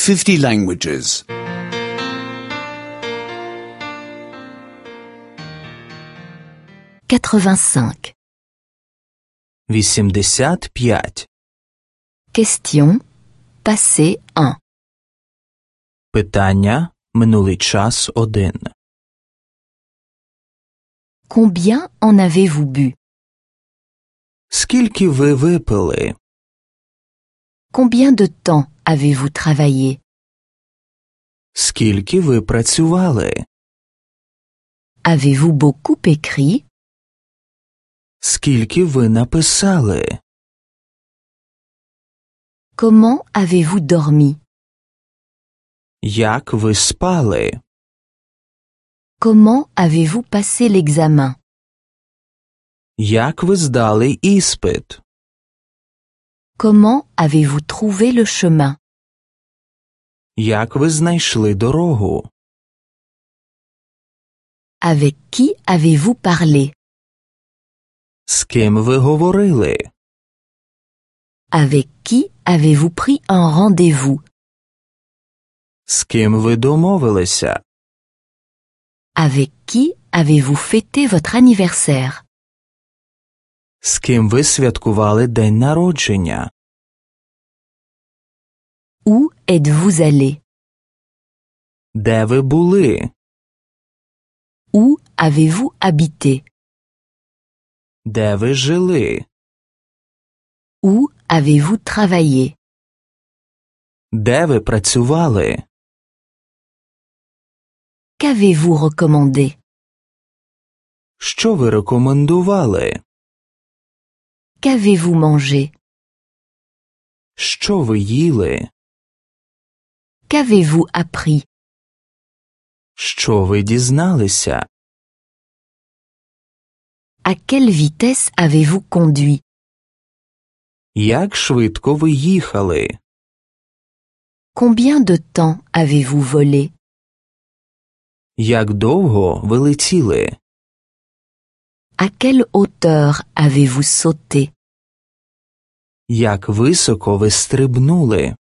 50 languages. 85. 85. Question. Passé 1. Питання минулий час 1. Combien en avez-vous bu? Скільки ви випили? Combien de temps avez-vous travaillé? Скільки ви працювали? Avez-vous beaucoup écrit? Скільки ви написали? Comment avez-vous dormi? Як ви спали? Comment avez-vous passé l'examen? Як ви здали іспит? Comment avez-vous trouvé le chemin? Як ви знайшли дорогу? Avec qui avez-vous parlé? З ким ви говорили? Avec qui avez-vous pris un rendez-vous? З ким ви домовилися? Avec qui avez-vous fêté votre anniversaire? З ким ви святкували день народження? Où êtes-vous allé? Де ви були? Où avez-vous habité? Де ви жили? Où avez-vous travaillé? Де ви працювали? Qu'avez-vous recommandé? Що ви рекомендували? Qu'avez-vous mangé? Що ви їли? Qu'avez-vous appris? Що ви дізналися? À quelle vitesse avez-vous conduit? Як швидко ви їхали? Combien de temps avez-vous volé? Як довго ви летіли? À quelle hauteur avez-vous sauté? Як високо ви стрибнули?